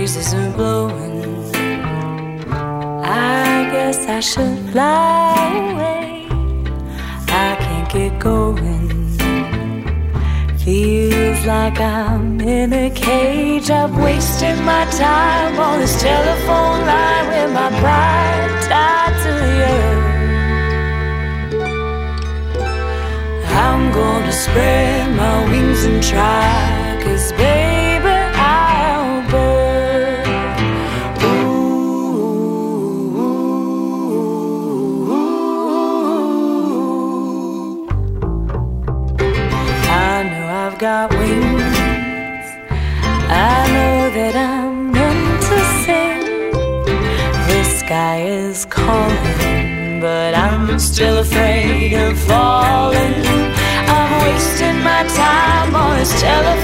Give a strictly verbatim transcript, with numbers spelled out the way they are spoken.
breeze isn't blowing. I guess I should fly away. I can't get going. Feels like I'm in a cage. I've wasted my time on this telephone line with my pride tied to the earth. I'm gonna spread my wings and try, 'cause baby I'll burn. Ooh, I know I've got wings. I know that I'm meant to sing. The sky is calling, but I'm still afraid of falling. I'm wasting my time on this telephone